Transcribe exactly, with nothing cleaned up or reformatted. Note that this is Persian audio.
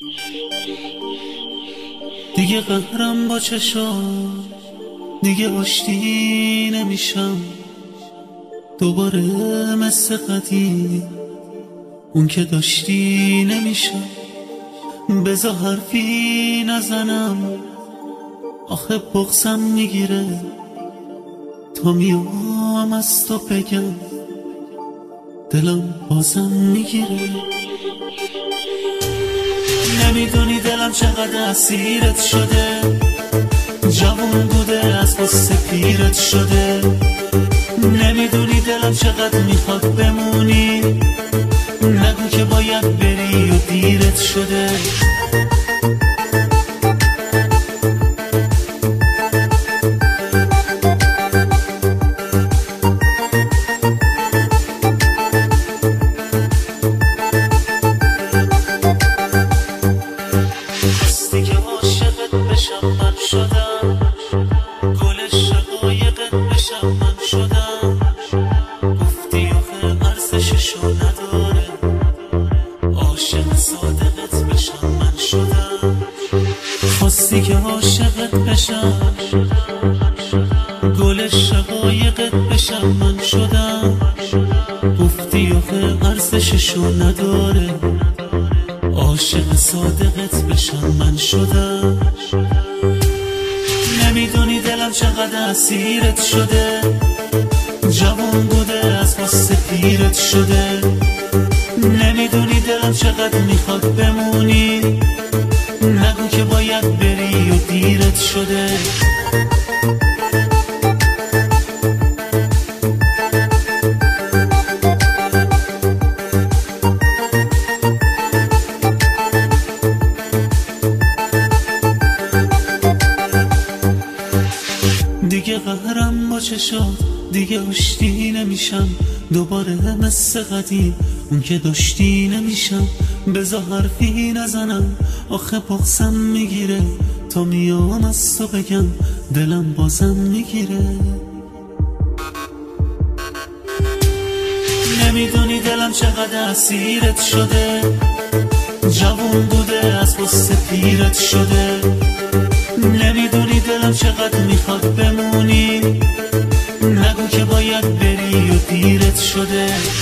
دیگه قهرم با چشام، دیگه آشتی نمیشم دوباره مثل قدیم، اون که داشتی نمیشم. بذار حرفی نزنم آخه بغضم میگیره تا میام از تو بگم دلم بازم میگیره. نمیدونی دلم چقدر اسیرت شده، جوون بوده از قصه پیرت شده. نمیدونی دلم چقدر میخواد بمونی، نگو که باید بری و دیرت شده. هستی که عاشقت بشم من شدم، گل شقایقت بشم من شدم. گفتی آخه ارزششو نداره، عاشق صادقت بشم من شدم. خواستی که عاشقت بشم، گل شقایقت بشم من شدم. گفتی آخه ارزششو نداره، عاشق صادقت بشم من شدم. نمیدونی دلم چقدر اسیرت شده، جوان بوده از قصه پیرت شده. نمیدونی دلم چقدر میخواد بمونی، نگو که باید بری و دیرت شده. دیگه قهرم با چشام، دیگه آشتی نمیشم دوباره مثل قدیم، اون که داشتی نمیشم. بذار حرفی نزنم آخه بغضم میگیره تا میام از تو بگم دلم بازم میگیره. نمیدونی دلم چقدر اسیرت شده، جوون بوده از قصه پیرت شده. نمیدونی دلم چقدر میخواد بمونی، نگو که باید بری و دیرت شده.